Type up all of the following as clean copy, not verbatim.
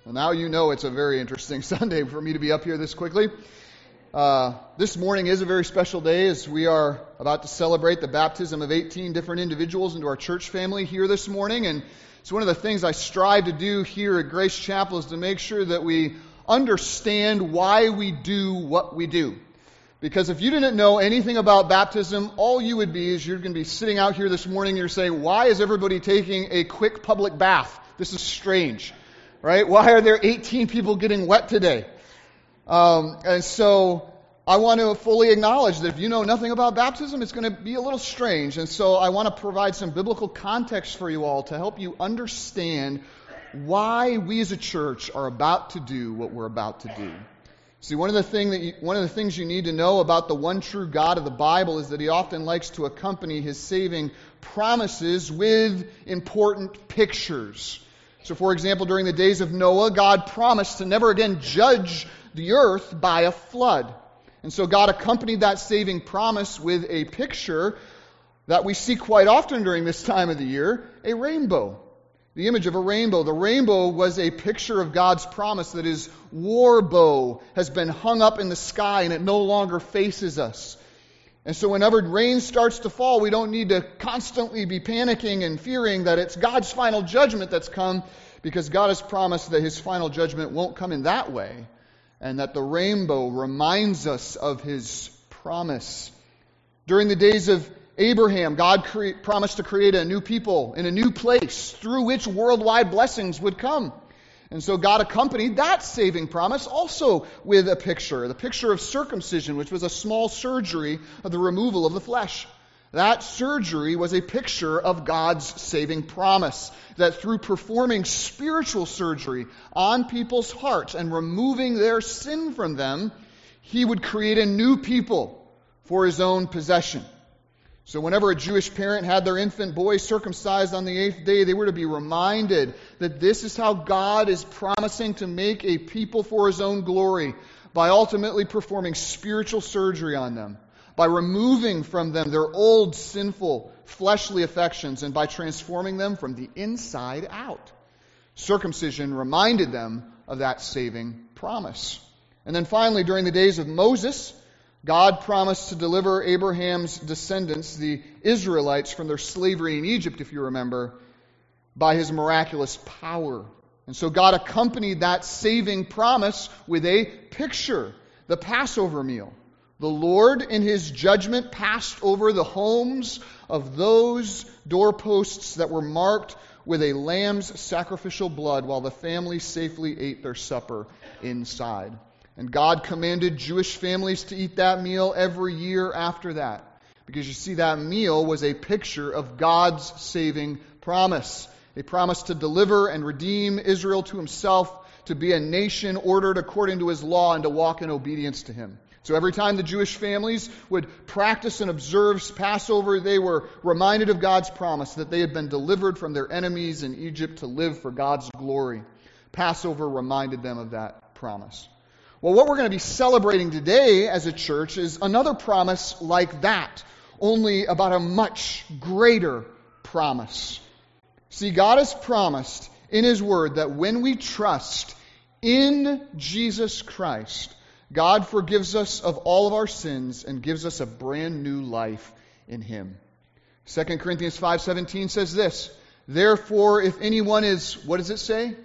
Well, now you know it's a very interesting Sunday for me to be up here this quickly. This morning is a very special day as we are about to celebrate the baptism of 18 different individuals into our church family here this morning. And it's one of the things I strive to do here at Grace Chapel is to make sure that we understand why we do what we do. Because if you didn't know anything about baptism, all you would be is you're going to be sitting out here this morning and you're saying, why is everybody taking a quick public bath? This is strange. Right? Why are there 18 people getting wet today? And so I want to fully acknowledge that if you know nothing about baptism, it's going to be a little strange. And so I want to provide some biblical context for you all to help you understand why we as a church are about to do what we're about to do. See, one of the things you need to know about the one true God of the Bible is that He often likes to accompany His saving promises with important pictures. So, for example, during the days of Noah, God promised to never again judge the earth by a flood. And so God accompanied that saving promise with a picture that we see quite often during this time of the year, a rainbow. The image of a rainbow. The rainbow was a picture of God's promise that His war bow has been hung up in the sky and it no longer faces us. And so whenever rain starts to fall, we don't need to constantly be panicking and fearing that it's God's final judgment that's come, because God has promised that His final judgment won't come in that way, and that the rainbow reminds us of His promise. During the days of Abraham, God promised to create a new people in a new place through which worldwide blessings would come. And so God accompanied that saving promise also with a picture, the picture of circumcision, which was a small surgery of the removal of the flesh. That surgery was a picture of God's saving promise, that through performing spiritual surgery on people's hearts and removing their sin from them, He would create a new people for His own possession. So whenever a Jewish parent had their infant boy circumcised on the 8th day, they were to be reminded that this is how God is promising to make a people for His own glory, by ultimately performing spiritual surgery on them, by removing from them their old sinful fleshly affections, and by transforming them from the inside out. Circumcision reminded them of that saving promise. And then finally, during the days of Moses, God promised to deliver Abraham's descendants, the Israelites, from their slavery in Egypt, if you remember, by His miraculous power. And so God accompanied that saving promise with a picture, the Passover meal. The Lord, in His judgment, passed over the homes of those doorposts that were marked with a lamb's sacrificial blood, while the family safely ate their supper inside. And God commanded Jewish families to eat that meal every year after that. Because you see, that meal was a picture of God's saving promise. A promise to deliver and redeem Israel to Himself, to be a nation ordered according to His law, and to walk in obedience to Him. So every time the Jewish families would practice and observe Passover, they were reminded of God's promise that they had been delivered from their enemies in Egypt to live for God's glory. Passover reminded them of that promise. Well, what we're going to be celebrating today as a church is another promise like that, only about a much greater promise. See, God has promised in His Word that when we trust in Jesus Christ, God forgives us of all of our sins and gives us a brand new life in Him. 2 Corinthians 5:17 says this, "Therefore, if anyone is," what does it say?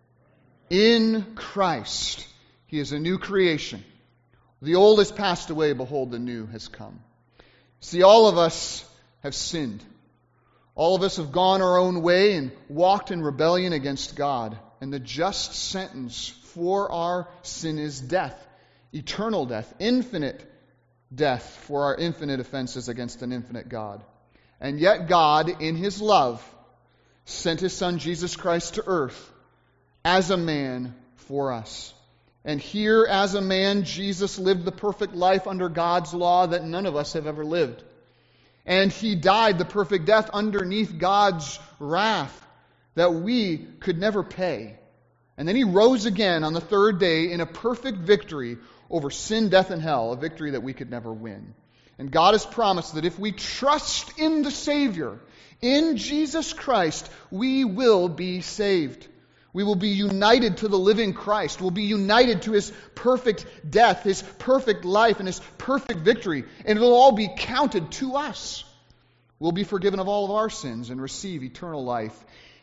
"In Christ, he is a new creation. The old has passed away, behold, the new has come." See, all of us have sinned. All of us have gone our own way and walked in rebellion against God. And the just sentence for our sin is death. Eternal death, infinite death for our infinite offenses against an infinite God. And yet God, in His love, sent His Son Jesus Christ to earth as a man for us. And here, as a man, Jesus lived the perfect life under God's law that none of us have ever lived. And He died the perfect death underneath God's wrath that we could never pay. And then He rose again on the third day in a perfect victory over sin, death, and hell, a victory that we could never win. And God has promised that if we trust in the Savior, in Jesus Christ, we will be saved. We will be united to the living Christ. We'll be united to His perfect death, His perfect life, and His perfect victory. And it'll all be counted to us. We'll be forgiven of all of our sins and receive eternal life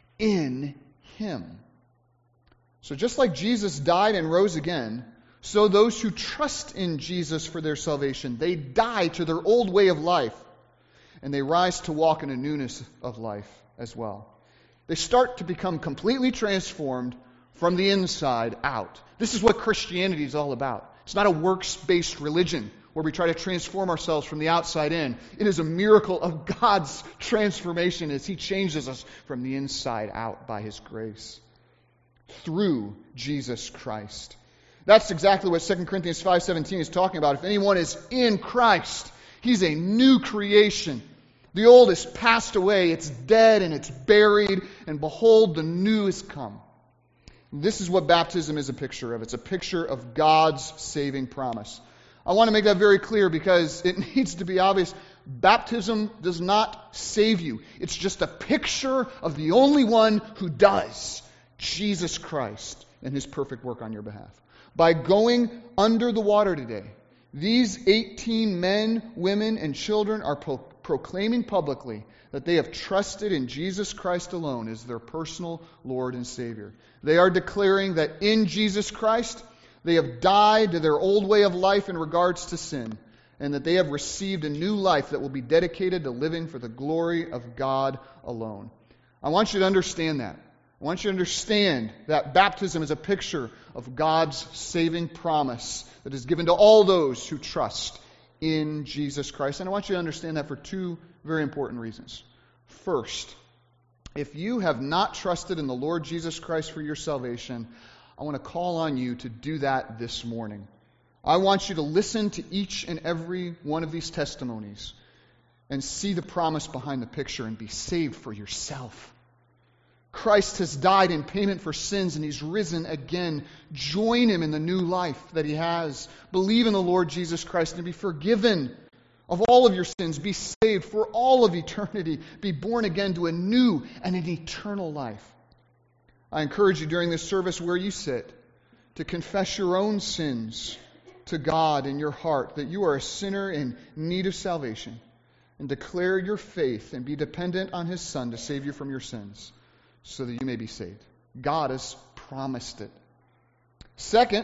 in Him. So just like Jesus died and rose again, so those who trust in Jesus for their salvation, they die to their old way of life, and they rise to walk in a newness of life as well. They start to become completely transformed from the inside out. This is what Christianity is all about. It's not a works-based religion where we try to transform ourselves from the outside in. It is a miracle of God's transformation as He changes us from the inside out by His grace through Jesus Christ. That's exactly what 2 Corinthians 5:17 is talking about. If anyone is in Christ, he's a new creation. The old is passed away, it's dead and it's buried, and behold, the new has come. This is what baptism is a picture of. It's a picture of God's saving promise. I want to make that very clear because it needs to be obvious. Baptism does not save you. It's just a picture of the only one who does, Jesus Christ, and His perfect work on your behalf. By going under the water today, these 18 men, women, and children are proclaiming publicly that they have trusted in Jesus Christ alone as their personal Lord and Savior. They are declaring that in Jesus Christ, they have died to their old way of life in regards to sin, and that they have received a new life that will be dedicated to living for the glory of God alone. I want you to understand that. I want you to understand that baptism is a picture of God's saving promise that is given to all those who trust in Jesus Christ. And I want you to understand that for two very important reasons. First, if you have not trusted in the Lord Jesus Christ for your salvation, I want to call on you to do that this morning. I want you to listen to each and every one of these testimonies and see the promise behind the picture and be saved for yourself. Christ has died in payment for sins and He's risen again. Join Him in the new life that He has. Believe in the Lord Jesus Christ and be forgiven of all of your sins. Be saved for all of eternity. Be born again to a new and an eternal life. I encourage you during this service where you sit to confess your own sins to God in your heart, that you are a sinner in need of salvation, and declare your faith and be dependent on His Son to save you from your sins, so that you may be saved. God has promised it. Second,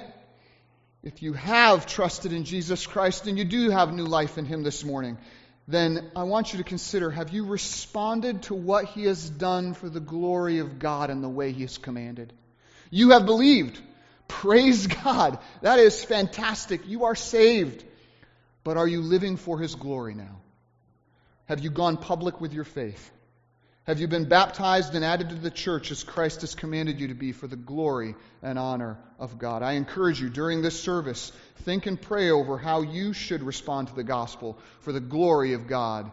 if you have trusted in Jesus Christ and you do have new life in Him this morning, then I want you to consider, have you responded to what He has done for the glory of God and the way He has commanded? You have believed. Praise God. That is fantastic. You are saved. But are you living for His glory now? Have you gone public with your faith? Have you been baptized and added to the church as Christ has commanded you to be for the glory and honor of God? I encourage you during this service, think and pray over how you should respond to the gospel for the glory of God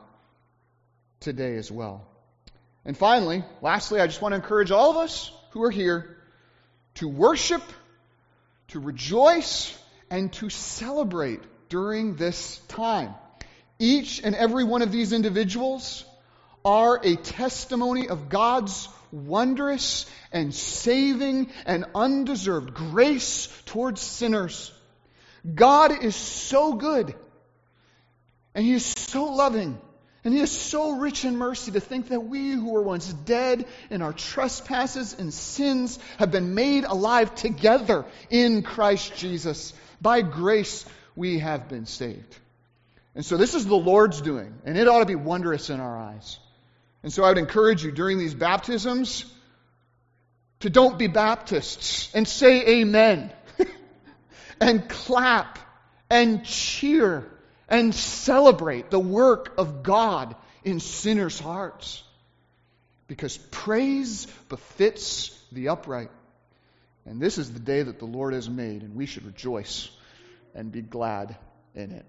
today as well. And finally, lastly, I just want to encourage all of us who are here to worship, to rejoice, and to celebrate during this time. Each and every one of these individuals are a testimony of God's wondrous and saving and undeserved grace towards sinners. God is so good, and He is so loving, and He is so rich in mercy to think that we who were once dead in our trespasses and sins have been made alive together in Christ Jesus. By grace we have been saved. And so this is the Lord's doing, and it ought to be wondrous in our eyes. And so I would encourage you during these baptisms to don't be Baptists and say amen and clap and cheer and celebrate the work of God in sinners' hearts. Because praise befits the upright. And this is the day that the Lord has made, and we should rejoice and be glad in it.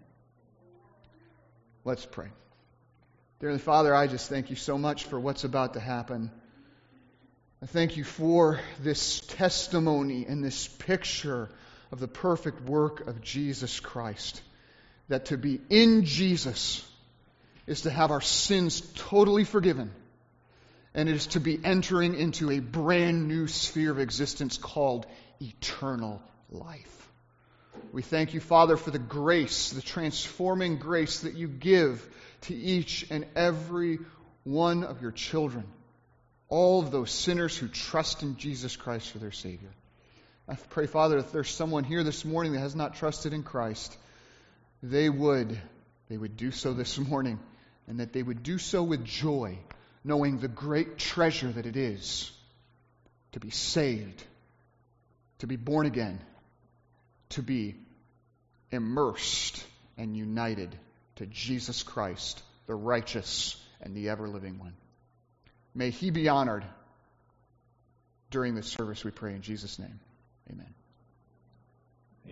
Let's pray. Dear Father, I just thank You so much for what's about to happen. I thank You for this testimony and this picture of the perfect work of Jesus Christ. That to be in Jesus is to have our sins totally forgiven and it is to be entering into a brand new sphere of existence called eternal life. We thank you, Father, for the grace, the transforming grace that you give to each and every one of your children, all of those sinners who trust in Jesus Christ for their Savior. I pray, Father, if there's someone here this morning that has not trusted in Christ, they would do so this morning, and that they would do so with joy, knowing the great treasure that it is to be saved, to be born again, to be immersed and united to Jesus Christ, the righteous and the ever-living one. May he be honored during this service, we pray in Jesus' name. Amen.